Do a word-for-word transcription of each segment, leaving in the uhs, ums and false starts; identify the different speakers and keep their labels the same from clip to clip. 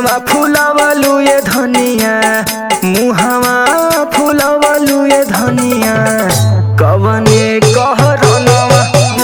Speaker 1: मुहावा फुलावलू ये धनिया, मुहावा फुलावलू ये धनिया, कवने कहरनवा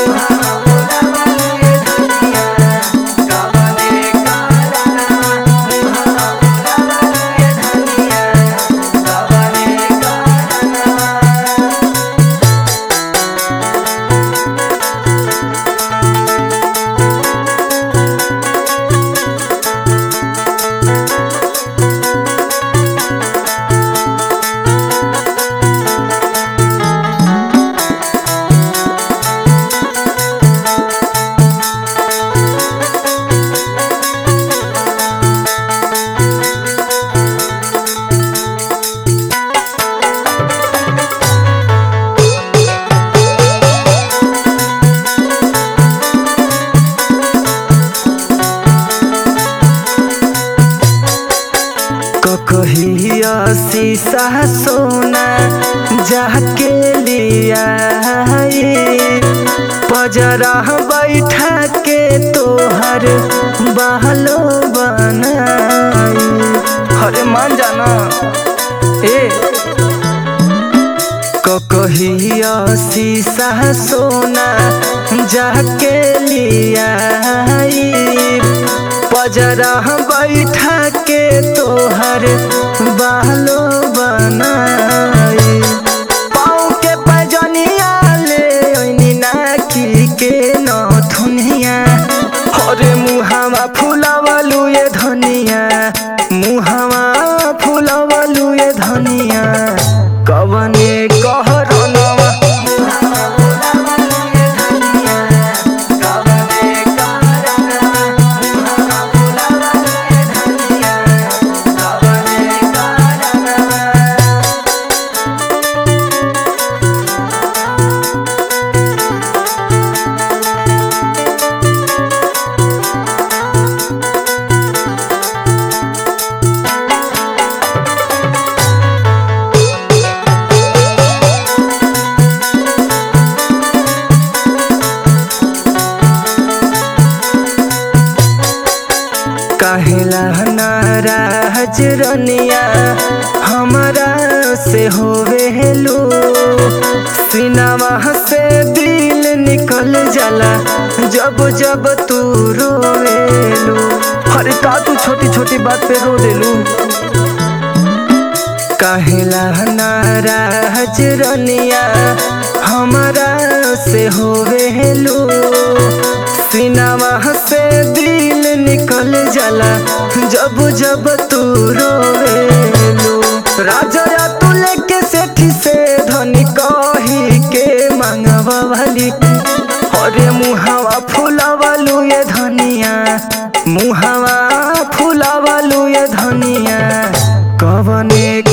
Speaker 1: कहिया शीशा सोना जाके लिया पजरा बैठा के तोहर बहलो बनाई। अरे मान जाना ए कहिया शीशा सोना जाके लिया पजरा बैठा के तोहर बालो बनाई। पाँव के पैजनिया ले ओइनी नाकी के नथुनिया, अरे मुहावा फुलावलू ये धनिया, मुहावा फुलावलू ये धनिया, कवने कहरनवा काहेला नाराज रनिया हमारा से होवेलू, सीनावा से दिल निकल जाला जब जब तू रोवेलू। अरे का तू छोटी छोटी बात पे रो देलू। काहेला नाराज रनिया हमारा से होवेलू, सीनावा से दिल निकल जाला जब जब तू रोवेलू। राजा तू लेके सेठी से धनी कही के मांगवा वाली, अरे मुहावा फुलावलू ये धनिया, मुहावा फुलावलू ये धनिया, कवने